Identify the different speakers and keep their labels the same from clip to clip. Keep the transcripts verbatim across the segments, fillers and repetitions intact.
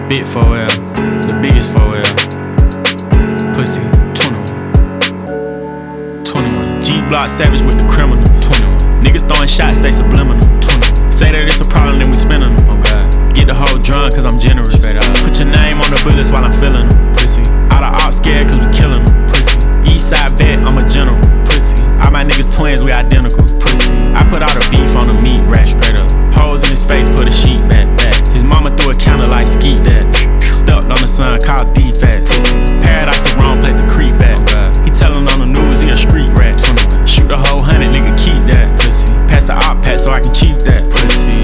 Speaker 1: Big four L, the biggest four L. Pussy, twenty-one. twenty-one. G-Block savage with the criminal, twenty-one. Niggas throwing shots, they subliminal, twenty-one. Say that it's a problem, then we spinning them, oh God. Get the whole drunk, cause I'm generous. Put your name on the bullets while I'm feeling them, pussy. All the ops scared cause we killing them, pussy. Eastside vet, I'm a general, pussy. All my niggas twins, we identical, pussy. I put all the beef on the meat rack, straight up. Holes in his face, put a sheet back, back. His mama threw a counter like skeet that. Stuck on the sun, called D-Fat, pussy. Paradise the wrong place to creep at. Oh he tellin' on the news, he a street rat. Shoot the whole hundred, nigga, keep that, pussy. Pass the op pack so I can cheat that, pussy.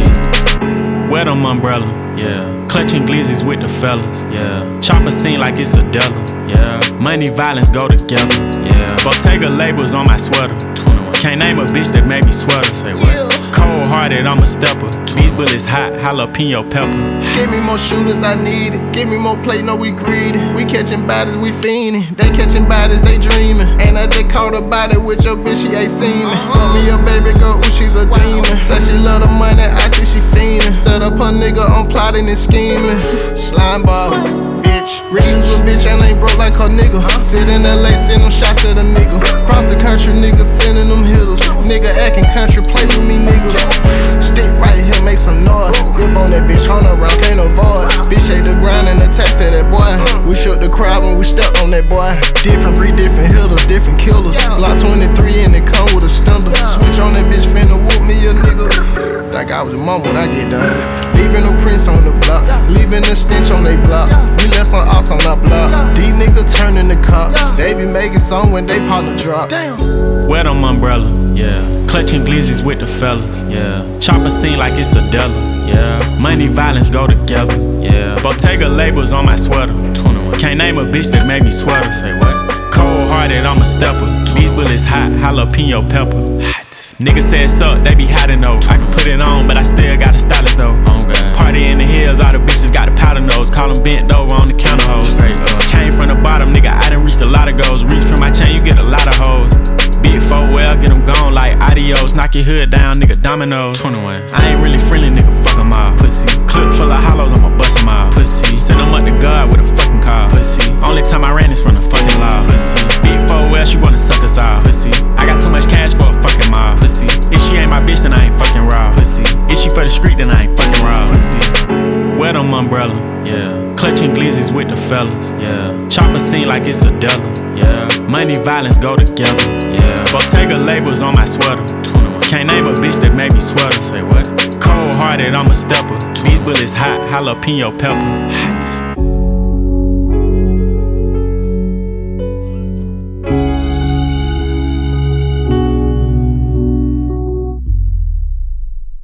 Speaker 1: Wear them umbrella, yeah. Clutching glizzies with the fellas, yeah. Chopper scene like it's a Della, yeah. Money, violence go together, yeah. Bottega labels on my sweater, twenty-one. Can't name a bitch that made me sweater, say what? Yeah. Cold hearted, I'm a stepper. These bullets hot, jalapeno pepper.
Speaker 2: Give me more shooters, I need it. Give me more plate, no we greedy. We catching bodies, we fiending. They catching bodies, they dreaming. And I just caught a body with your bitch, she ain't seen me. Send me a baby girl, ooh, she's a demon. Said she love the money, I see she fiending. Set up her nigga on plotting and scheming. Slime ball, bitch. Rich as a bitch and ain't broke like her nigga. Sit in L A, send them shots at a nigga. Cross the country, nigga, sending them hitters. Nigga acting country, play with me, nigga. Stick right here, make some noise. Grip on that bitch, hunt around, can't avoid. Bitch shake the ground and attach to that boy. We shook the crowd when we stepped on that boy. Different breed, different hitters, different killers. Block twenty-three and it come with a stumble. Switch on that bitch, finna whoop me a nigga. Think I was a mom when I get done. Leaving them prints on the block, leaving the stench on they block. We left some ops on our block. These niggas turning the cops. They be making song when they partner drop. Damn.
Speaker 1: Wear them umbrella, yeah. Clutching glizzies with the fellas, yeah. Chopper scene like it's a Della, yeah. Money, violence go together, yeah. Bottega labels on my sweater, twenty-one. Can't name a bitch that made me sweater, say what? Cold hearted, I'm a stepper. These bullets hot, jalapeno pepper. Hot. Niggas say it's up, they be hiding though. I can put it on, but I still got a stylist though. Oh party in the hills, all the bitches got a powder nose. Call them bent over on the counter hoes. Came from the bottom, nigga, I done reached a lot of goals. Reach from my chain, you get a lot of hoes. Big four well, get them gone like adios. Knock your hood down, nigga, dominoes. twenty-one. I ain't really friendly, nigga, fuck 'em all. Pussy. Clip full of hollows, I'ma bust 'em all. Pussy. Send 'em up to God with a fucking car. Pussy. Only time I ran is from the fucking law. Pussy. Big four well, she wanna suck us all. Pussy. I got too much cash for a fucking mob. Pussy. If she ain't my bitch, then I ain't fucking raw. Pussy. If she for the street, then I ain't fucking raw. Pussy. Wear them umbrella, yeah. Clutching glizzies with the fellas, yeah. Chopper scene like it's a Della, yeah. Money, violence go together, yeah. Bottega labels on my sweater, twenty-one. Can't name a bitch that made me sweater, say what? Cold hearted, I'm a stepper. These bullets hot, jalapeno pepper.